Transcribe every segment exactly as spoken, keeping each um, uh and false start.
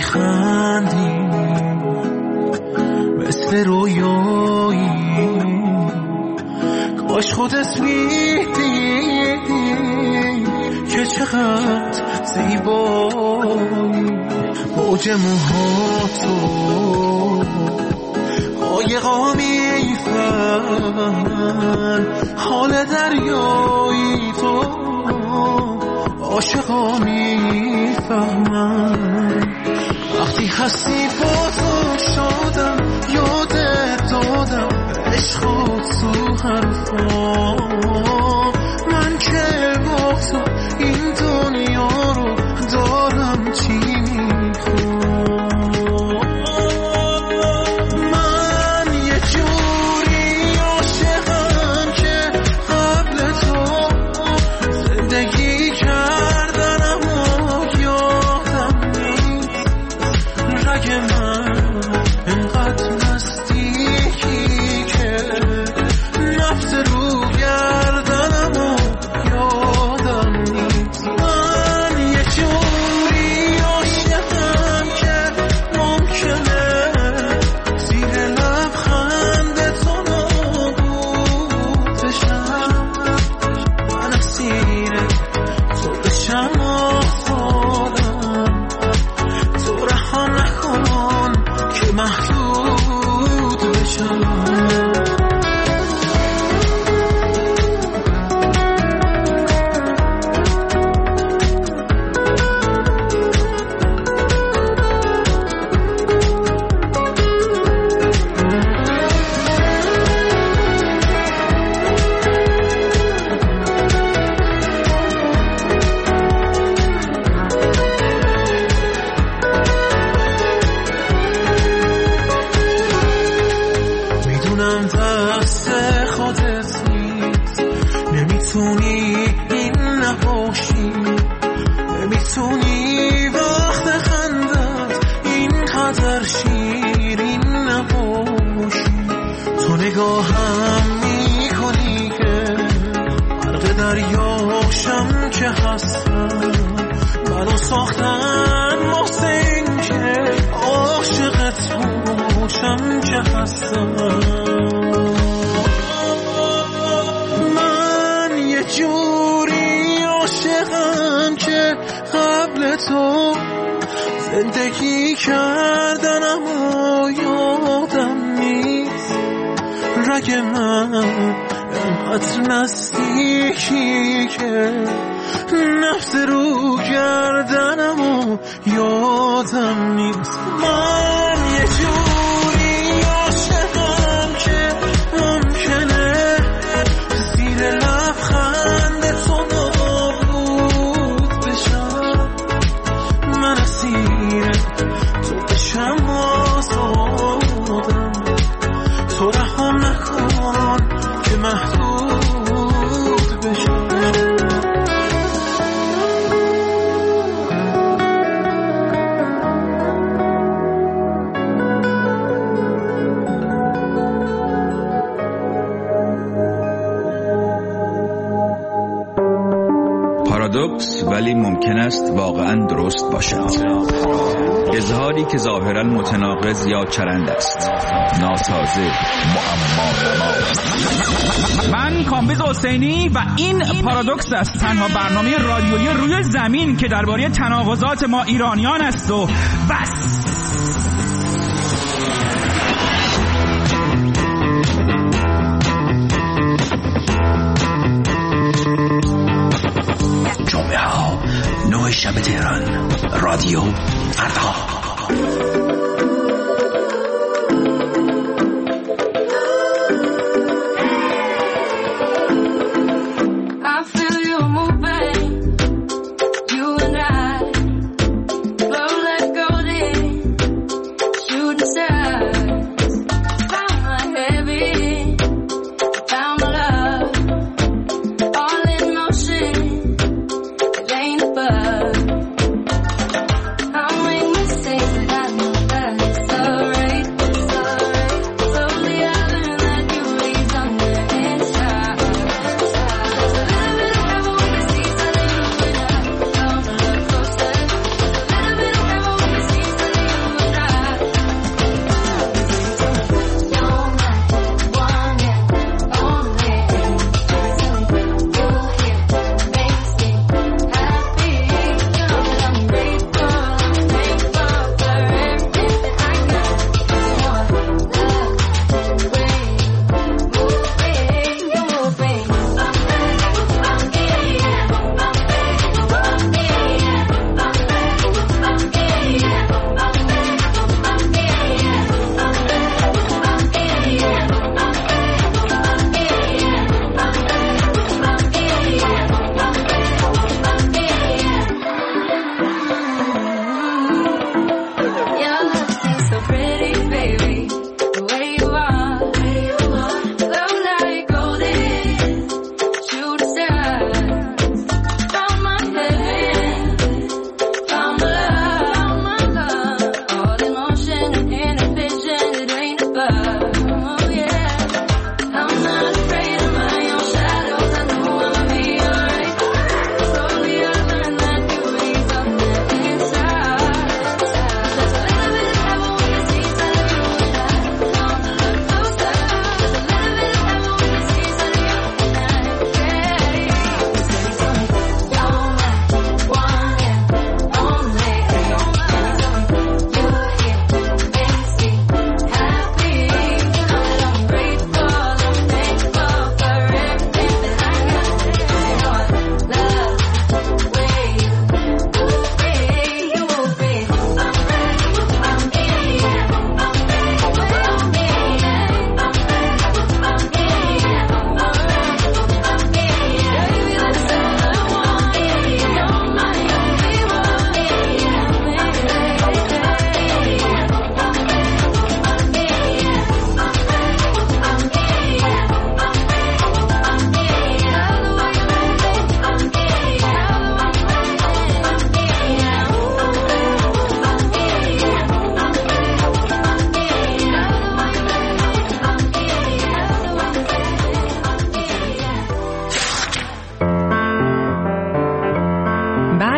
میخندیم مثل رویایی، کاش خودت میدیدی که چقدر زیبایی. موج موهاتو قایقا میفهمن، حال دریایی تو عاشقا میفهمن. وقتی هستی با تو شادم، یادت دادم عشقات تو حرفا. من که با تو این دنیا رو دارم چی میخوام. من یه جوری عاشقم که قبل تو زندگی کردنم و یادم نیست. رگ من انقدر نزدیکی که نفس رو گردنم و یادم نیست. من یه جوری عاشقم که ممکنه زیر لبخند تو نابود بشم. من اسیر تو بشم آزادم، تو رها نکن که محدود بشم. میدونم دست خودت نیست، نمیتونی این نباشی، نمیتونی وقت خندت اینقدر شیرین نباشی. تو نگاهم میکنی که غرق دریاشم که هستم. منو ساختن واسه این که عاشقت باشم که هستم. من یه جوری عاشقم که قبل تو زندگی کردنم و یادم نیست. رگ من انقدر نزدیکی که نفس رو گردنم و یادم نیست. من یه جوری عاشقم که ممکنه زیر لبخند تو نابود بشم. من اسیر تو بشم آزادم، تو رها نکن که محدود بشم. پارادوکس ولی ممکن است واقعا درست باشد. اظهاری که ظاهرا متناقض یا چرند است، ناسازه، معما نما. من کامبیز حسینی و این پارادوکس است، تنها برنامه رادیویی روی زمین که درباره تناقضات ما ایرانیان است و بس. جمعه ها نه شب تهران، رادیو فردا. I'm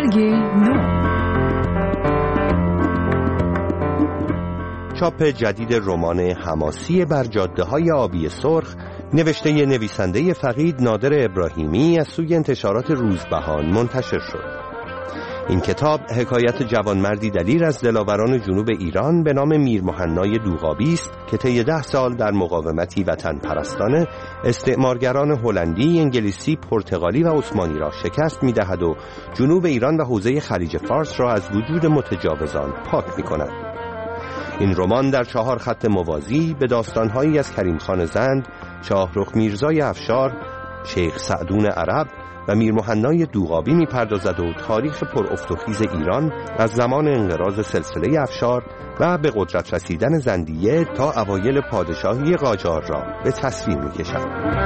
رنگ نو. چاپ جدید رمان حماسی بر جاده‌های آبی سرخ نوشته نویسنده فقید نادر ابراهیمی از سوی انتشارات روزبهان منتشر شد. این کتاب حکایت جوانمردی دلیر از دلاوران جنوب ایران به نام میر مهنای دوغابی است که طی ده سال در مقاومتی وطن پرستانه استعمارگران هلندی، انگلیسی، پرتغالی و عثمانی را شکست می‌دهد و جنوب ایران و حوزه خلیج فارس را از وجود متجاوزان پاک می‌کند. این رمان در چهار خط موازی به داستان‌هایی از کریم خان زند، شاهرخ میرزای افشار، شیخ سعدون عرب و میر مهنای دوغابی می‌پردازد و تاریخ پر افت و خیز ایران از زمان انقراض سلسله افشار و به قدرت رسیدن زندیه تا اوایل پادشاهی قاجار را به تصویر می‌کشد.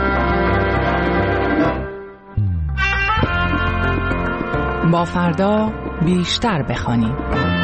با فردا بیشتر بخوانیم.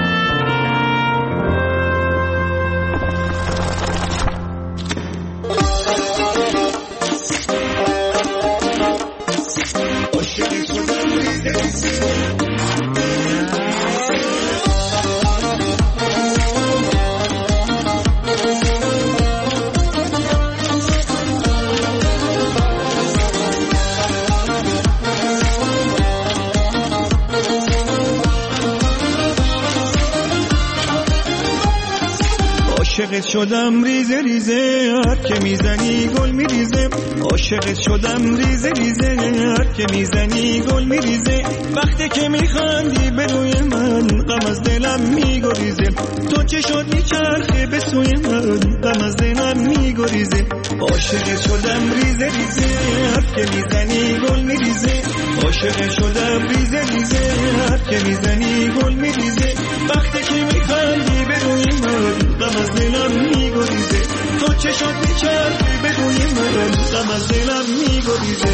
عاشقت شدم ریزه ریزه، هر که میزنی گل میریزه. عاشقت شدم ریزه ریزه، هر که میزنی گل میریزه. وقتی که میخندی به روی من، غم از دلم میگریزه. تو چه شد میچرخه به سوی من، غم از دلم میگریزه. عاشقت شدم ریزه ریزه، هر که میزنی گل میریزه. عاشقت شدم ریزه ریزه، هر که میزنی گل میریزه. وقتی که میخندی به روی من، غم از دلم میگریزه. تو چه شد میچرخی به روی من، غم از دلم میگریزه.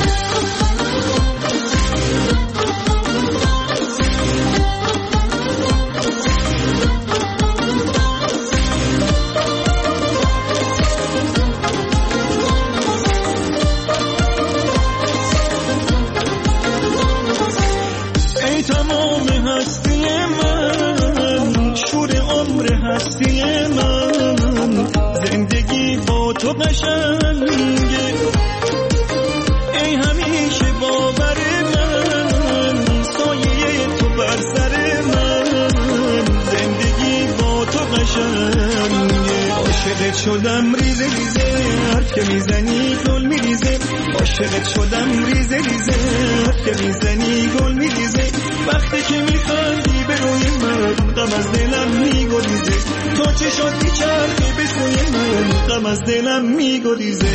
ای تمام هستی من، شور عمر هستی من، زندگی با تو قشنگه. ای همیشه باور من، سایه تو بر سر من، زندگی با تو قشنگه. عاشقت شدم ریزه ریزه، هر که میزنی گل میریزه. عاشقت شدم ریزه ریزه، هر که میزنی گل میریزه. وقتی که میخندی به روی من، غم از دلم میگریزه. تو چه شد میچرخی به سوی من، غم از دلم میگریزه.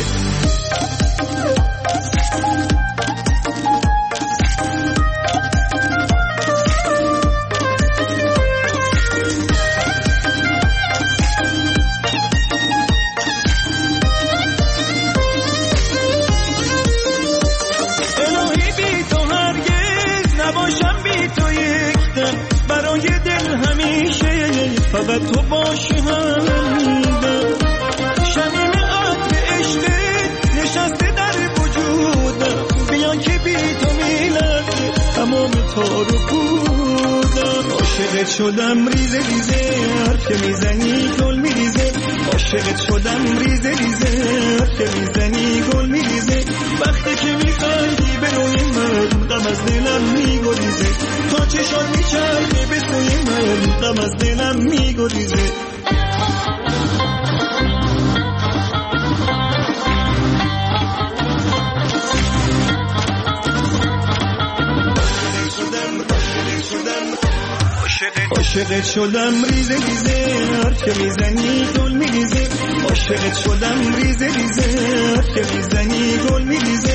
الهی بی تو هرگز نباشم، بی تو یک دم برای دل همیشه فقط تو باشی همدم. شمیم عطر عشقت نشسته در وجودم، بیان که بی تو میلرزه تمام تار و پودم. عاشقت شدم ریزه ریزه، هر که میزنی گل میریزه. عاشقت شدم ریزه ریزه، هر که میزنی گل میریزه. وقتی که میخندی به روی من، غم از دلم میگریزه. تو چه شد میچرخی به سوی من، غم از دلم میگریزه. عاشقت شدم ریزه ریزه، هر که میزنی گل میریزه. عاشقت شدم ریزه ریزه، هر که میزنی گل میریزه.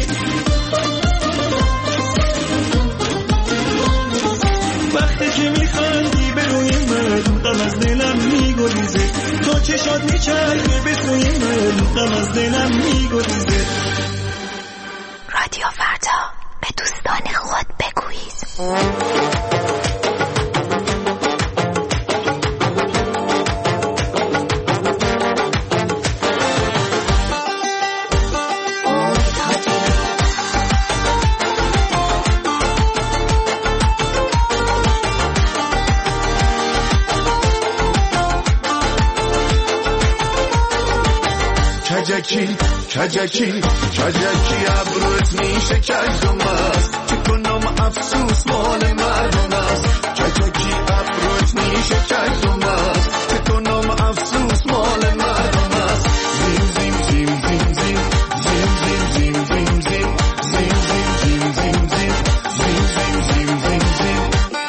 وقتی که میخندی به روی من، غم از دلم میگریزه. تو چه شد میچرخی به سوی من، غم از دلم میگریزه. رادیو فردا، به دوستان خود بگویید. کجکی کجکی کجکی ابروت میشه کجم است چه کنم افسوس مال مردم است کجکی ابروت میشه کجم است چه کنم افسوس مال مردم است زیم زیم زیم زیم زیم زیم زیم زیم زیم زیم زیم زیم زیم زیم زیم زیم زیم زیم زیم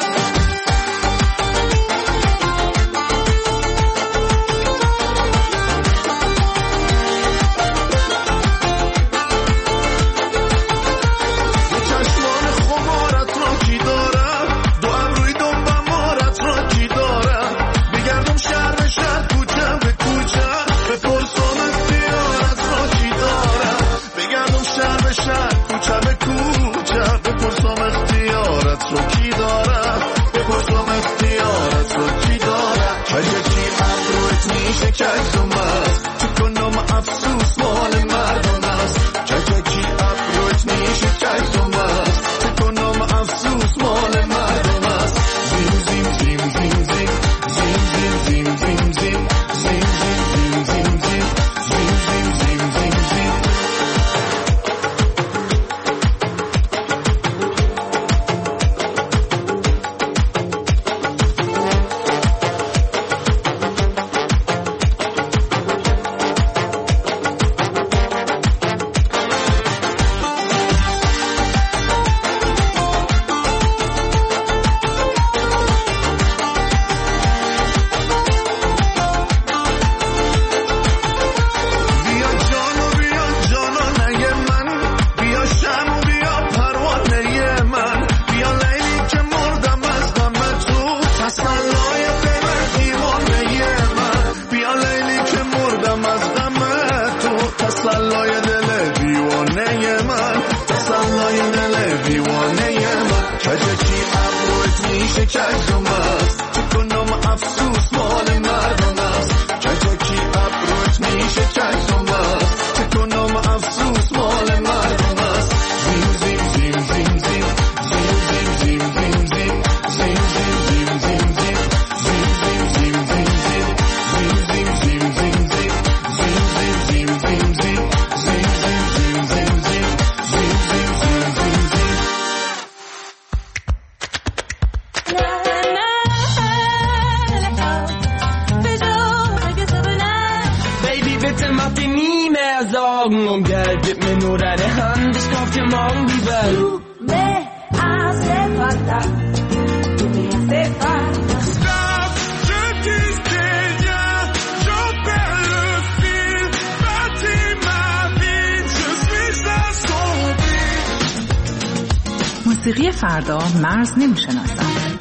موسیقی فردا مرز نمی‌شناسد.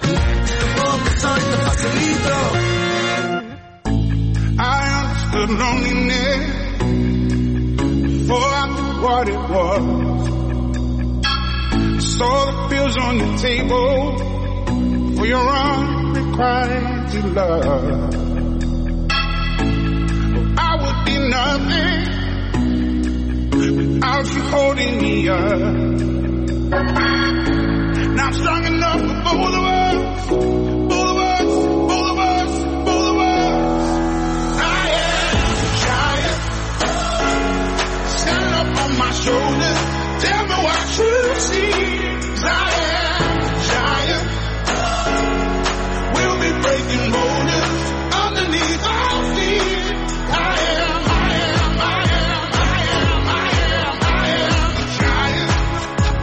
I understood loneliness before I knew what it was. Saw the bills on the table for your unrequited love. I would be nothing without you holding me up. Now I'm strong enough for both of us, both of us, both of us, both of us. I am a giant, stand up on my shoulders, tell me what you see. 'Cause I am a giant, we'll be breaking borders underneath our feet. I am, I am, I am, I am, I am, I am a giant.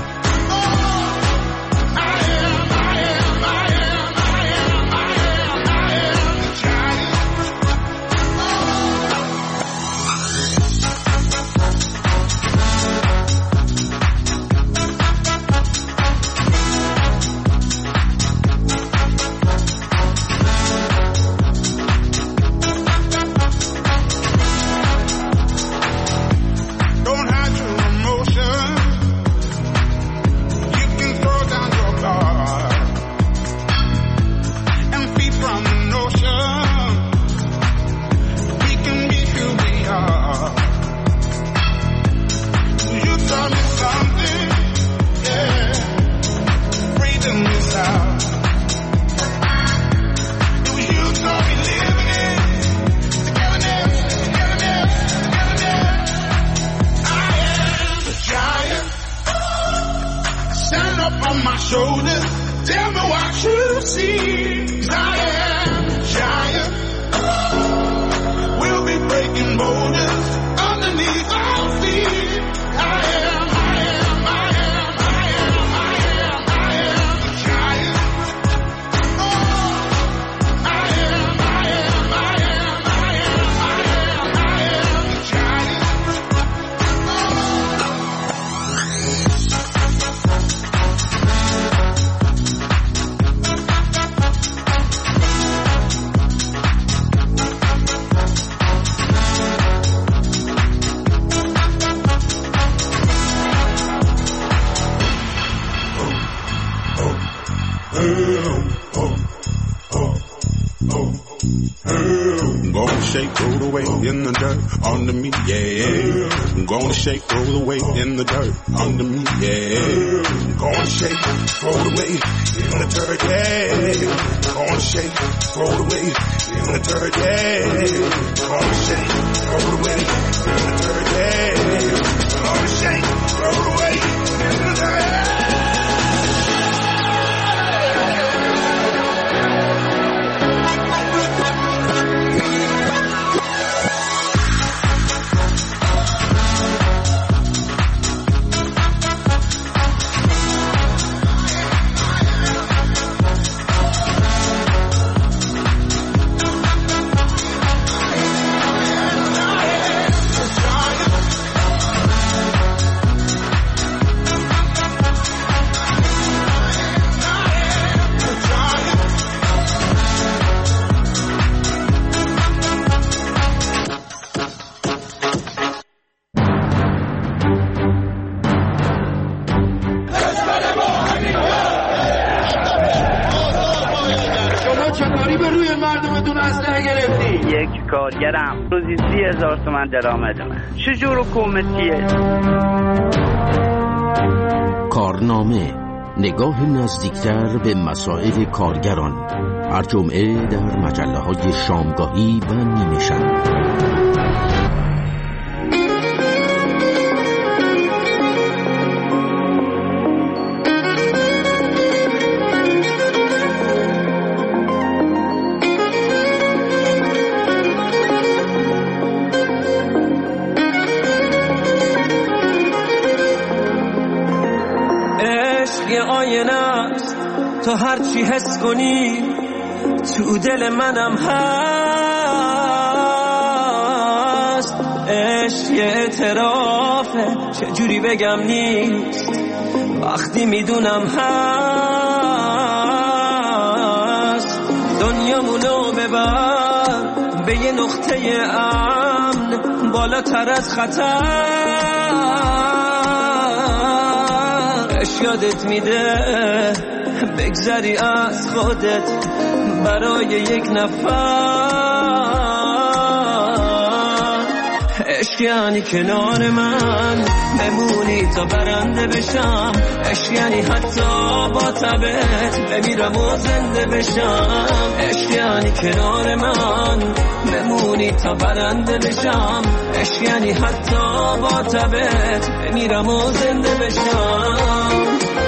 stand up on my shoulders. Tell me what you see. I am a giant. We'll be breaking borders underneath our feet. I am, I am, I am, I am, I am, I am a giant. Oh, I am, I am, I am, I am, I am, I am a giant. Gonna shake, roll the weight in the dirt under me, yeah. Gonna shake, roll the weight in the dirt under me, yeah. Gonna shake, roll the weight in the dirt, yeah. Gonna shake, roll the weight in the dirt, yeah. Gonna shake, roll the weight in the dirt, yeah. Gonna shake, roll the weight in the dirt. کارگرم روزی سی هزار تومن درآمدمه. چجور حکومتیه؟ کارنامه، نگاه نزدیکتر به مسائل کارگران، هر جمعه در مجله های شامگاهی و نیمه شب. تو هرچی حس کنی تو دل منم هست. عشق یه اعترافه، چجوری بگم نیست وقتی میدونم هست. دنیامونو ببر به یه نقطه امن، بالاتر از خطر. عشق یادت میده بگذری از خودت برای یک نفر. عشق یعنی کنار من بمونی تا برنده بشم. عشق یعنی حتی با تبت بمیرم و زنده بشم. عشق یعنی کنار من بمونی تا برنده بشم. عشق یعنی حتی با تبت بمیرم و زنده بشم.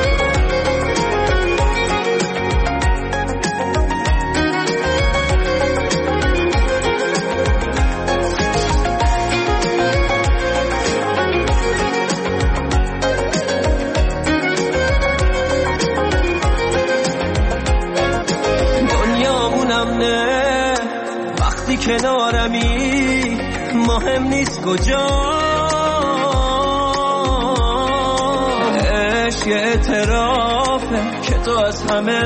کنارمی مهم نیست کجا. عشق یه اعترافه که تو از همه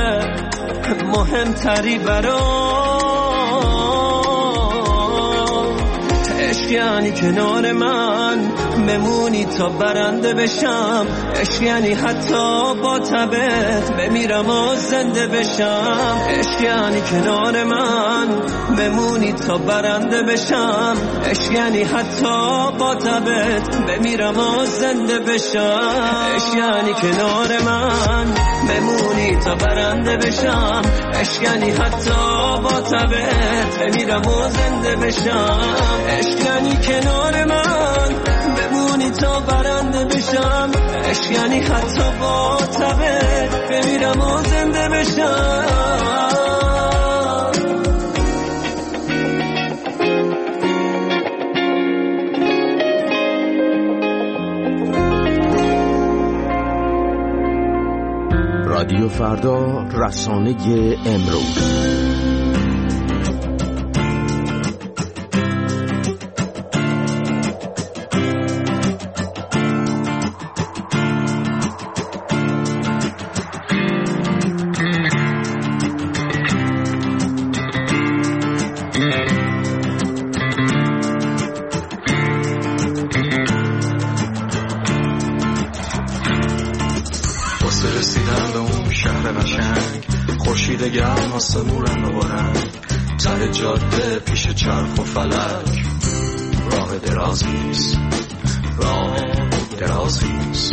مهمتری برام. عشق یعنی کنار من بمونی تا برنده بشم. عشق یعنی حتی با تبت بمیرم و زنده بشم. عشق یعنی کنار من بمونی تا برنده بشم. عشق یعنی حتی با تبت بمیرم و زنده بشم. عشق یعنی کنار من بمونی تا برنده بشم. عشق یعنی حتی با تبت بمیرم و زنده بشم. عشق یعنی کنار من بمونی تا برنده بشم. عشق یعنی حتی با بشم. رادیو فردا، رسانه امروز. گرم آسمون رنگ و رنگ ته جاده پیش چرخ و فلک. راه درازیست، راه درازیست.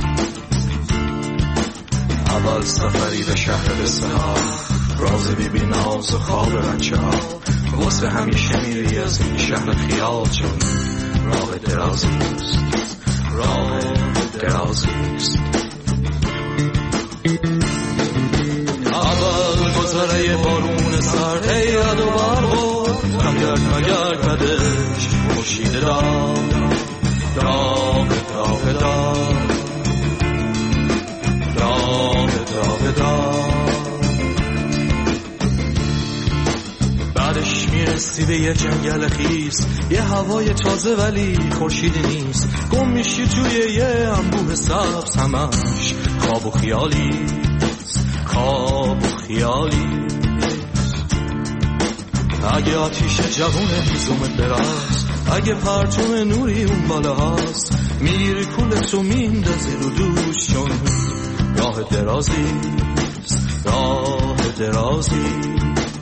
اول سفری به شهر قصه ها، راز بی بی ناز و خواب بچه ها. واسه همیشه میری از این شهر خیال، چون راه درازیست، راه درازیست. اول گذره بارون سرد هیرد و بربود، نگرد نگرد بدش خورشید داغ داغ داغ داغ داغ داغ داغ. بعدش میرسی به یه جنگل خیس، یه هوای تازه ولی خورشید نیست. گم میشی توی یه انبوه سبز، همش خواب و خیالی، خواب و خیالی. اگه آتیش جوون هیزومت براست، اگه پرتون نوری اون بالا هست، میری کولتو میندازی رو دوش، چون راه درازیست، راه درازی.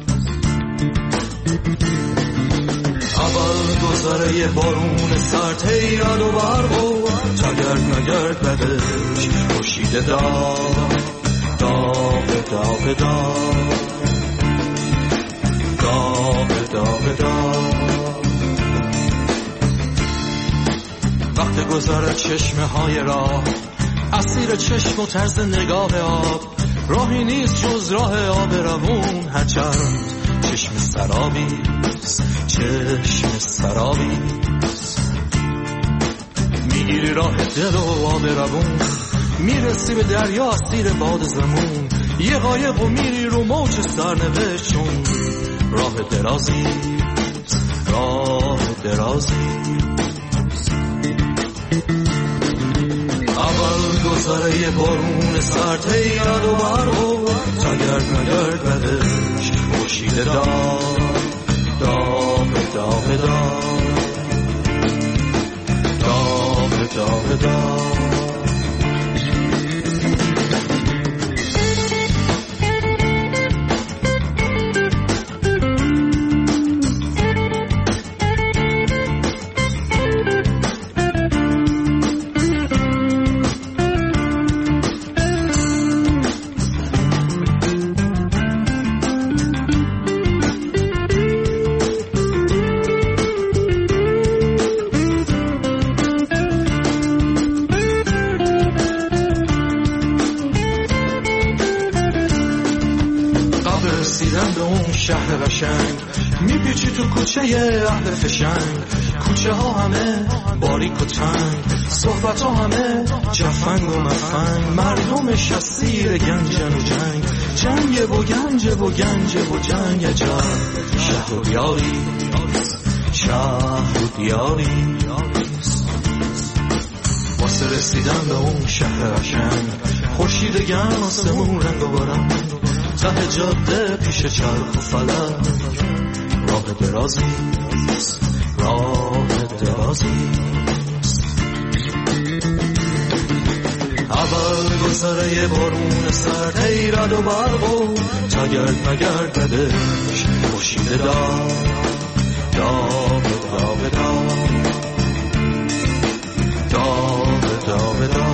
اول گذره یه بارون سرد هیرد و بربود، تگرد نگرد بدش خورشید داغ داغ داغ داغ داغ داغ داغ. وقت گذر چشمه های راه، اسیر چشم و طرز نگاه آب. راهی نیست جز راه آب روون، هرچند چشم سرابیست، چشم سرابیست. میگیری راه دل و آب روون، میرسی به دریا اسیر باد زمون. یه قایق و میری رو موج سرنوشت، چون راه درازیست، راه درازیست. اول گذره یه بارون سرد هیرد و بربود، تگرد نگرد بدش خورشید داغ داغ داغ داغ داغ داغ داغ. شهر قشنگ میپیچی تو کوچه اهل فشنگ. کوچه ها همه باریک و تنگ، صحبت ها همه جفنگ و مفنگ. مردمش اسیر گنجن و جنگ، جنگ و گنج و گنج و جنگ. عجب شهر و دیاری، شهر و دیاری. واسه رسیدن به اون شهر قشنگ، خورشید گرم آسمون رنگ و برنگ. ته جاده پیش چرخ و فلک، راه درازیست، راه درازیست. اول گذره بارون سرد هیرد و بربود، تگرد نگرد بدش خورشید داغ داغ داغ داغ داغ داغ داغ.